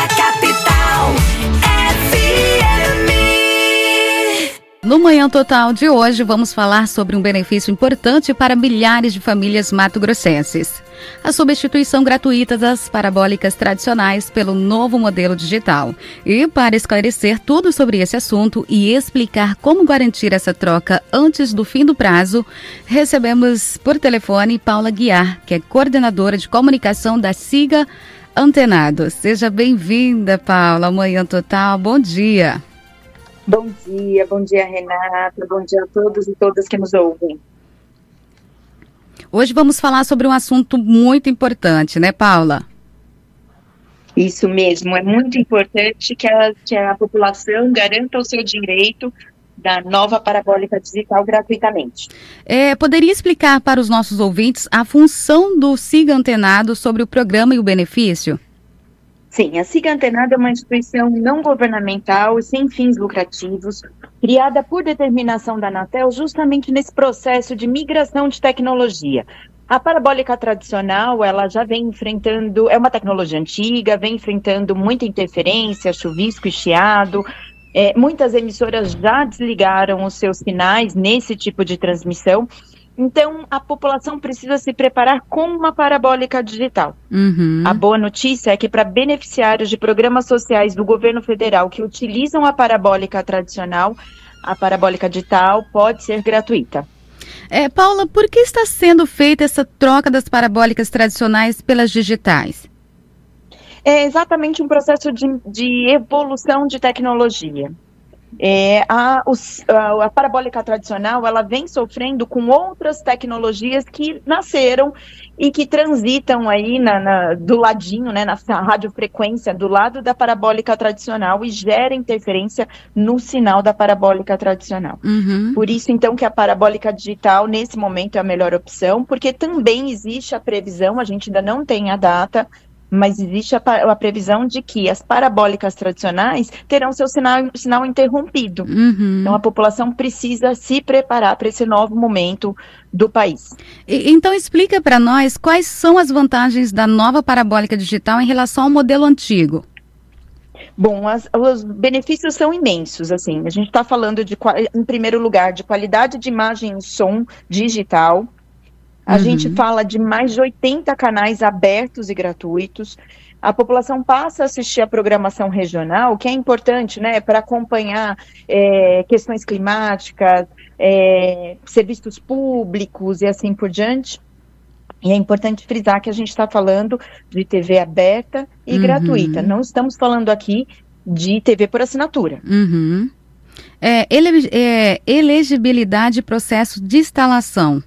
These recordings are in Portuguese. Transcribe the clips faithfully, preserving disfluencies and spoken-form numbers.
da Capital F M. No Manhã Total de hoje, vamos falar sobre um benefício importante para milhares de famílias mato-grossenses: a substituição gratuita das parabólicas tradicionais pelo novo modelo digital. E para esclarecer tudo sobre esse assunto e explicar como garantir essa troca antes do fim do prazo, recebemos por telefone Paula Guiar, que é coordenadora de comunicação da Siga Antenado. Seja bem-vinda, Paula, ao Manhã Total. Bom dia. Bom dia, bom dia, Renata, bom dia a todos e todas que nos ouvem. Hoje vamos falar sobre um assunto muito importante, né, Paula? Isso mesmo, é muito importante que a, que a população garanta o seu direito da nova parabólica digital gratuitamente. É, poderia explicar para os nossos ouvintes a função do Siga Antenado sobre o programa e o benefício? Sim, a Siga Antenado é uma instituição não governamental e sem fins lucrativos, criada por determinação da Anatel justamente nesse processo de migração de tecnologia. A parabólica tradicional, ela já vem enfrentando, é uma tecnologia antiga, vem enfrentando muita interferência, chuvisco e chiado. É, muitas emissoras já desligaram os seus sinais nesse tipo de transmissão. Então, a população precisa se preparar com uma parabólica digital. Uhum. A boa notícia é que para beneficiários de programas sociais do governo federal que utilizam a parabólica tradicional, a parabólica digital pode ser gratuita. É, Paula, por que está sendo feita essa troca das parabólicas tradicionais pelas digitais? É exatamente um processo de, de evolução de tecnologia. É, a, os, a, a parabólica tradicional, ela vem sofrendo com outras tecnologias que nasceram e que transitam aí na, na, do ladinho, né, na radiofrequência do lado da parabólica tradicional e gera interferência no sinal da parabólica tradicional. Uhum. Por isso, então, que a parabólica digital, nesse momento, é a melhor opção, porque também existe a previsão, a gente ainda não tem a data, mas existe a, a previsão de que as parabólicas tradicionais terão seu sinal, sinal interrompido. Uhum. Então, a população precisa se preparar para esse novo momento do país. E, então, explica para nós quais são as vantagens da nova parabólica digital em relação ao modelo antigo. Bom, as, os benefícios são imensos, assim. A gente está falando, de, em primeiro lugar, de qualidade de imagem e som digital. A uhum. gente fala de mais de oitenta canais abertos e gratuitos. A população passa a assistir a programação regional, que é importante, né, para acompanhar é, questões climáticas, é, serviços públicos e assim por diante. E é importante frisar que a gente está falando de T V aberta e uhum. gratuita. Não estamos falando aqui de T V por assinatura. Uhum. É, ele, é, elegibilidade e processo de instalação.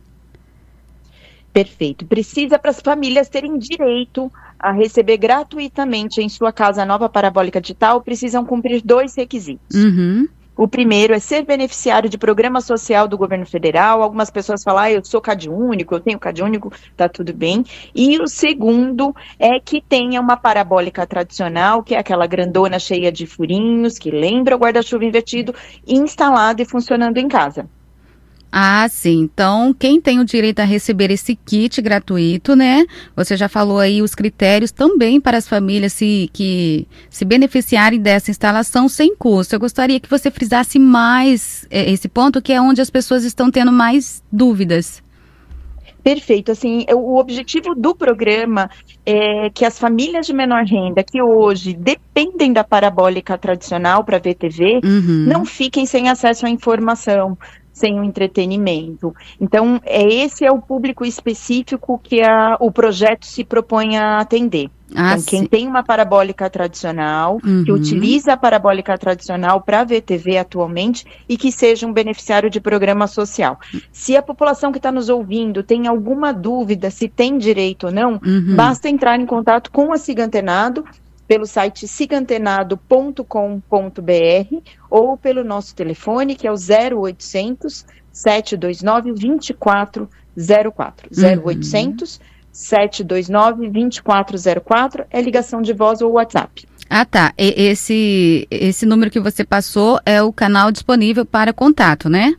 Perfeito. Precisa para as famílias terem direito a receber gratuitamente em sua casa a nova parabólica digital, precisam cumprir dois requisitos. Uhum. O primeiro é ser beneficiário de programa social do governo federal. Algumas pessoas falam, ah, eu sou CadÚnico, eu tenho CadÚnico, tá tudo bem. E o segundo é que tenha uma parabólica tradicional, que é aquela grandona cheia de furinhos, que lembra o guarda-chuva invertido, instalado e funcionando em casa. Ah, sim. Então, quem tem o direito a receber esse kit gratuito, né? Você já falou aí os critérios também para as famílias se, que se beneficiarem dessa instalação sem custo. Eu gostaria que você frisasse mais é, esse ponto, que é onde as pessoas estão tendo mais dúvidas. Perfeito, assim, o objetivo do programa é que as famílias de menor renda, que hoje dependem da parabólica tradicional para ver T V, uhum. não fiquem sem acesso à informação, sem o entretenimento. Então, é, esse é o público específico que a, o projeto se propõe a atender. Ah, então, quem sim. tem uma parabólica tradicional, uhum. que utiliza a parabólica tradicional para ver T V atualmente e que seja um beneficiário de programa social. Se a população que está nos ouvindo tem alguma dúvida se tem direito ou não, uhum. basta entrar em contato com a Siga Antenado pelo site siga antenado ponto com ponto b r ou pelo nosso telefone, que é o zero oitocentos, sete dois nove, dois quatro zero quatro. zero oitocentos, sete dois nove, dois quatro zero quatro é ligação de voz ou WhatsApp. Ah, tá. E, esse, esse número que você passou é o canal disponível para contato, né?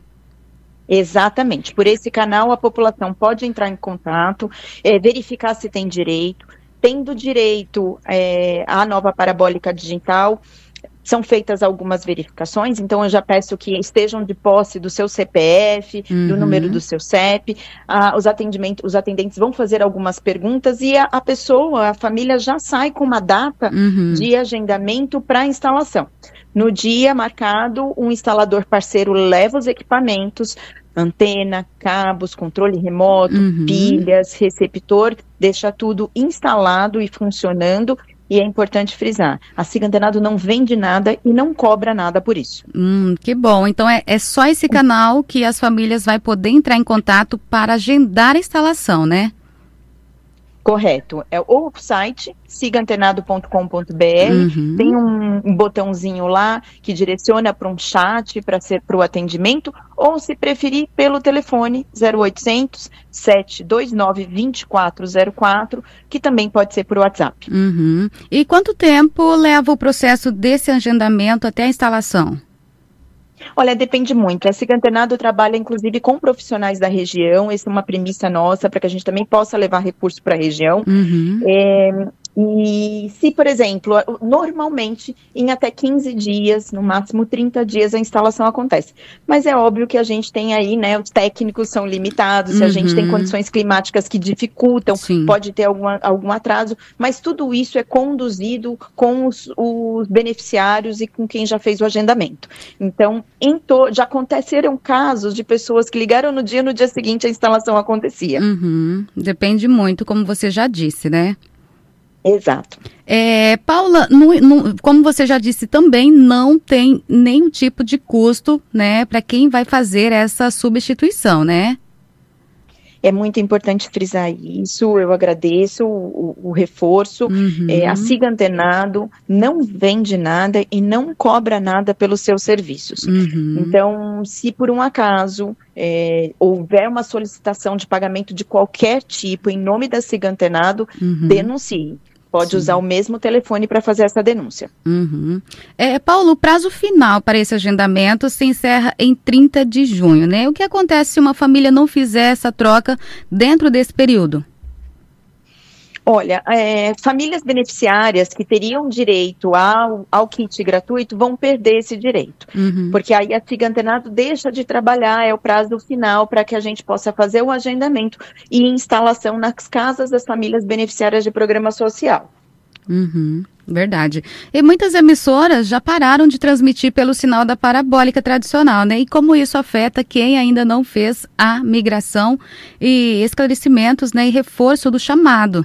Exatamente. Por esse canal, a população pode entrar em contato, é, verificar se tem direito. tendo direito é, à nova parabólica digital, são feitas algumas verificações, então eu já peço que estejam de posse do seu C P F, uhum. do número do seu C E P, ah, os, atendimentos, os atendentes vão fazer algumas perguntas e a, a pessoa, a família já sai com uma data uhum. de agendamento para instalação. No dia marcado, um instalador parceiro leva os equipamentos, antena, cabos, controle remoto, uhum. pilhas, receptor, deixa tudo instalado e funcionando. E é importante frisar, a Siga Antenado não vende nada e não cobra nada por isso. Hum, que bom. Então é, é só esse canal que as famílias vão poder entrar em contato para agendar a instalação, né? Correto. É o site siga antenado ponto com ponto b r, uhum. tem um, um botãozinho lá que direciona para um chat para ser para o atendimento, ou se preferir pelo telefone zero oitocentos, sete dois nove, dois quatro zero quatro, que também pode ser por WhatsApp. Uhum. E quanto tempo leva o processo desse agendamento até a instalação? Olha, depende muito. A Siga Antenado trabalha, inclusive, com profissionais da região. Essa é uma premissa nossa, para que a gente também possa levar recurso para a região. Uhum. É, e se, por exemplo, normalmente, em até quinze dias, no máximo trinta dias, a instalação acontece. Mas é óbvio que a gente tem aí, né, os técnicos são limitados, uhum. se a gente tem condições climáticas que dificultam, Sim. pode ter alguma, algum atraso, mas tudo isso é conduzido com os, os beneficiários e com quem já fez o agendamento. Então, em to- já aconteceram casos de pessoas que ligaram no dia, no dia seguinte a instalação acontecia. Uhum. Depende muito, como você já disse, né? Exato. É, Paula, no, no, como você já disse também, não tem nenhum tipo de custo, né, para quem vai fazer essa substituição, né? É muito importante frisar isso, eu agradeço o, o, o reforço. Uhum. É, a Siga Antenado não vende nada e não cobra nada pelos seus serviços. Uhum. Então, se por um acaso é, houver uma solicitação de pagamento de qualquer tipo em nome da Siga Antenado, uhum. denuncie. Pode Sim. usar o mesmo telefone para fazer essa denúncia. Uhum. É, Paulo, o prazo final para esse agendamento se encerra em trinta de junho, né? O que acontece se uma família não fizer essa troca dentro desse período? Olha, é, famílias beneficiárias que teriam direito ao, ao kit gratuito vão perder esse direito, uhum. porque aí a Siga Antenado deixa de trabalhar, é o prazo final para que a gente possa fazer o agendamento e instalação nas casas das famílias beneficiárias de programa social. Uhum, verdade. E muitas emissoras já pararam de transmitir pelo sinal da parabólica tradicional, né? E como isso afeta quem ainda não fez a migração e esclarecimentos, né, e reforço do chamado.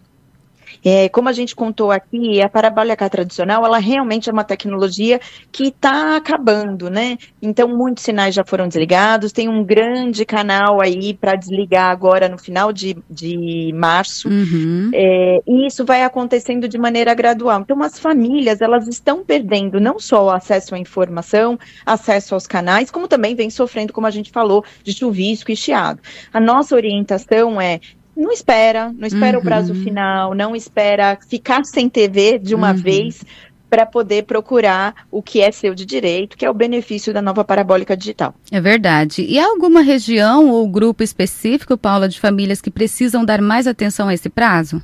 É, como a gente contou aqui, a parabólica tradicional, ela realmente é uma tecnologia que está acabando, né? Então, muitos sinais já foram desligados, tem um grande canal aí para desligar agora no final de, de março, uhum. é, e isso vai acontecendo de maneira gradual. Então, as famílias, elas estão perdendo não só o acesso à informação, acesso aos canais, como também vem sofrendo, como a gente falou, de chuvisco e chiado. A nossa orientação é: não espera, não espera uhum. o prazo final, não espera ficar sem T V de uma uhum. vez para poder procurar o que é seu de direito, que é o benefício da nova parabólica digital. É verdade. E há alguma região ou grupo específico, Paula, de famílias que precisam dar mais atenção a esse prazo?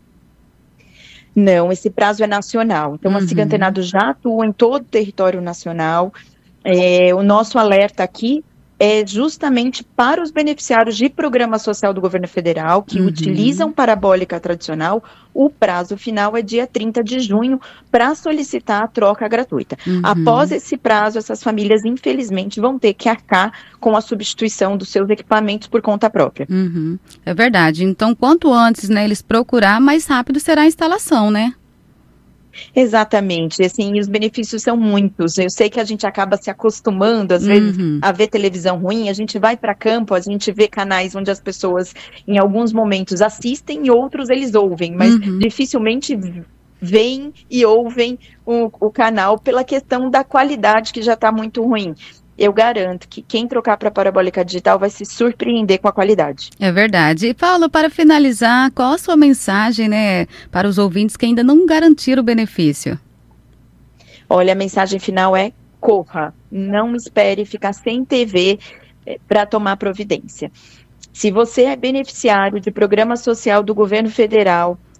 Não, esse prazo é nacional. Então, uhum. a Siga Antenado já atua em todo o território nacional. É, o nosso alerta aqui é justamente para os beneficiários de programa social do governo federal que uhum. utilizam parabólica tradicional. O prazo final é dia trinta de junho para solicitar a troca gratuita. Uhum. Após esse prazo, essas famílias, infelizmente, vão ter que arcar com a substituição dos seus equipamentos por conta própria. Uhum. É verdade. Então, quanto antes, né, eles procurar, mais rápido será a instalação, né? Exatamente, assim, os benefícios são muitos. Eu sei que a gente acaba se acostumando, às vezes, uhum. a ver televisão ruim. A gente vai para campo, a gente vê canais onde as pessoas, em alguns momentos, assistem e outros eles ouvem, mas uhum. dificilmente veem e ouvem o, o canal pela questão da qualidade que já está muito ruim. Eu garanto que quem trocar para a parabólica digital vai se surpreender com a qualidade. É verdade. E, Paulo, para finalizar, qual a sua mensagem, né, para os ouvintes que ainda não garantiram o benefício? Olha, a mensagem final é: corra, não espere ficar sem T V é, para tomar providência. Se você é beneficiário de programa social do governo federal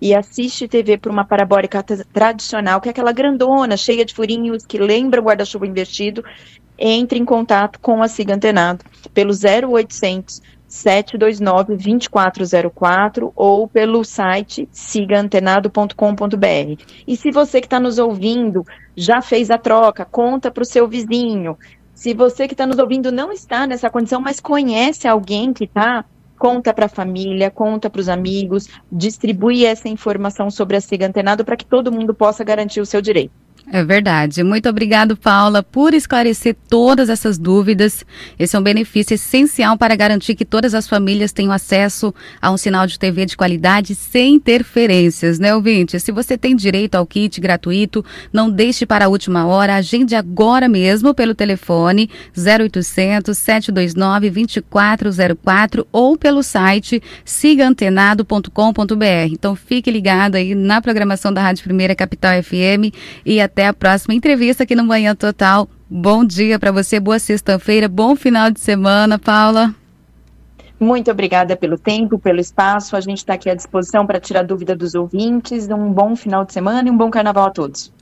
e assiste T V por uma parabólica t- tradicional, que é aquela grandona, cheia de furinhos, que lembra o guarda-chuva invertido, entre em contato com a Siga Antenado pelo zero oitocentos, sete dois nove, dois quatro zero quatro ou pelo site siga antenado ponto com ponto b r. E se você que está nos ouvindo já fez a troca, conta para o seu vizinho. Se você que está nos ouvindo não está nessa condição, mas conhece alguém que está, conta para a família, conta para os amigos, distribui essa informação sobre a Siga Antenado para que todo mundo possa garantir o seu direito. É verdade. Muito obrigado, Paula, por esclarecer todas essas dúvidas. Esse é um benefício essencial para garantir que todas as famílias tenham acesso a um sinal de T V de qualidade sem interferências, né, ouvinte? Se você tem direito ao kit gratuito, não deixe para a última hora, agende agora mesmo pelo telefone zero oitocentos, sete dois nove, dois quatro zero quatro ou pelo site siga antenado ponto com ponto b r. Então fique ligado aí na programação da Rádio Primeira Capital F M e até a próxima entrevista aqui no Manhã Total. Bom dia para você, boa sexta-feira, bom final de semana, Paula. Muito obrigada pelo tempo, pelo espaço. A gente está aqui à disposição para tirar dúvida dos ouvintes. Um bom final de semana e um bom carnaval a todos.